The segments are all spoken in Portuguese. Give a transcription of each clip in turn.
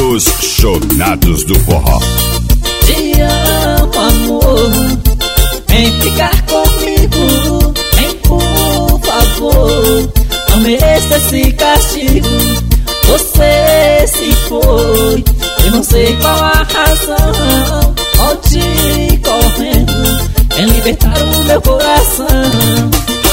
Os Chonados do Forró. Te amo, amor, vem ficar comigo, vem por favor. Não mereço esse castigo, você se foi. Eu não sei qual a razão, volte correndo, vem libertar o meu coração.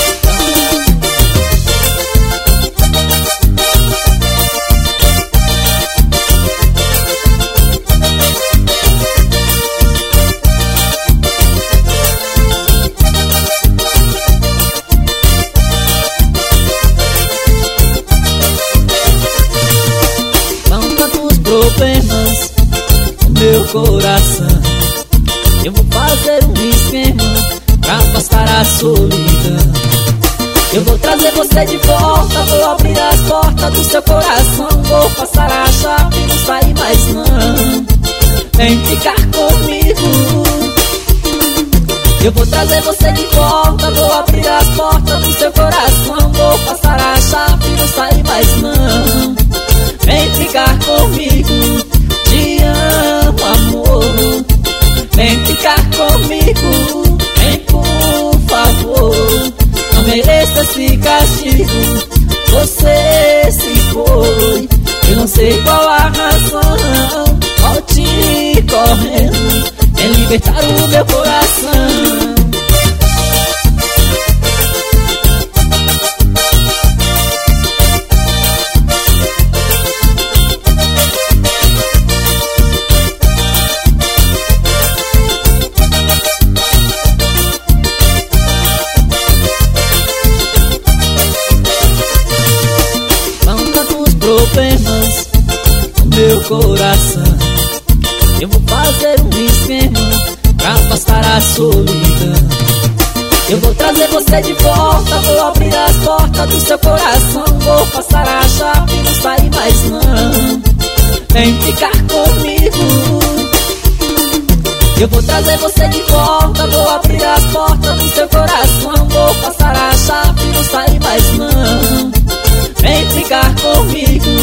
Problemas no meu coração, eu vou fazer um esquema pra afastar a solidão. Eu vou trazer você de volta, vou abrir as portas do seu coração, vou passar a chave e não sair mais não. Vem ficar comigo. Eu vou trazer você de volta, vou abrir as portas do seu coração, vou passar a chave e não sair mais não. Vem ficar comigo, te amo, amor. Vem ficar comigo, vem por favor. Não mereço esse castigo, você se foi. Eu não sei qual a razão, volte correndo, vem libertar o meu coração. Problemas no meu coração, eu vou fazer um esquema pra afastar a solidão. Eu vou trazer você de volta, vou abrir as portas do seu coração, vou passar a chave e não sair mais não. Vem ficar comigo. Eu vou trazer você de volta, vou abrir as portas do seu coração, vou passar a chave e não sair mais não. Vem ficar comigo.